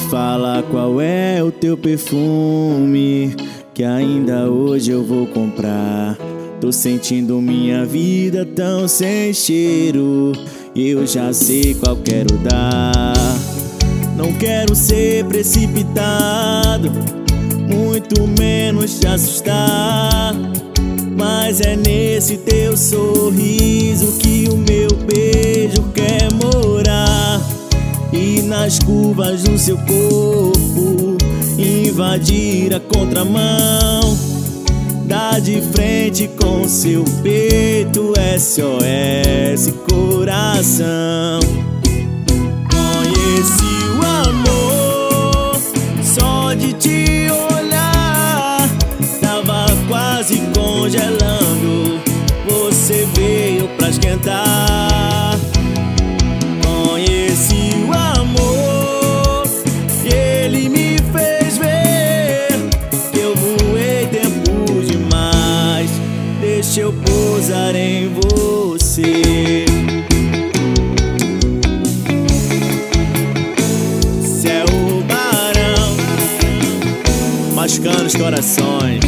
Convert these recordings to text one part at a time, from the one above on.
Fala qual é o teu perfume, que ainda hoje eu vou comprar. Tô sentindo minha vida tão sem cheiro, e eu já sei qual quero dar. Não quero ser precipitado, muito menos te assustar, mas é nesse teu sorriso que o meu beijo quer morar. E nas curvas do seu corpo invadir a contramão, dá de frente com seu peito, SOS coração. Conheci o amor só de te olhar, tava quase congelando, você veio pra esquentar. Conheci o amor e ele me fez ver que eu voei tempo demais. Deixa eu pousar em você. Céu barão, machucando os corações.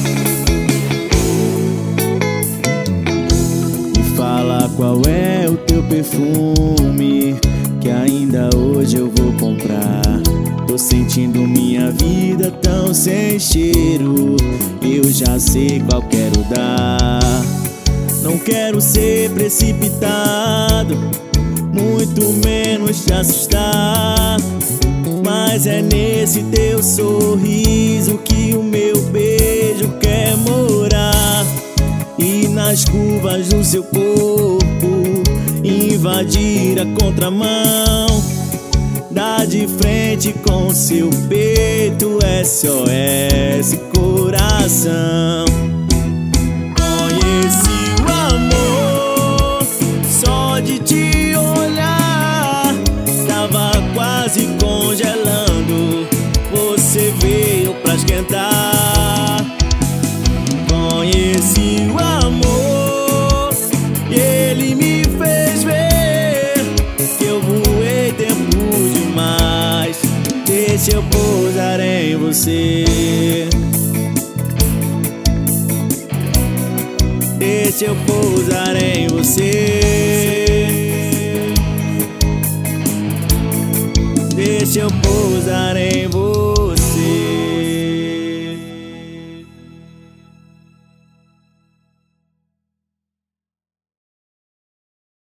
Fala qual é o teu perfume, que ainda hoje eu vou comprar. Tô sentindo minha vida tão sem cheiro, eu já sei qual quero dar. Não quero ser precipitado, muito menos te assustar, mas é nesse teu sorriso que o meu beijo quer morar. E nas curvas do seu corpo invadir a contramão, dá de frente com seu peito, SOS coração. Conheci o amor só de te olhar, tava quase congelando, você veio pra esquentar. Conheci o amor e ele me fez ver que eu voei tempo demais. Deixa eu pousar em você. Deixa eu pousar em você. Deixa eu pousar em você.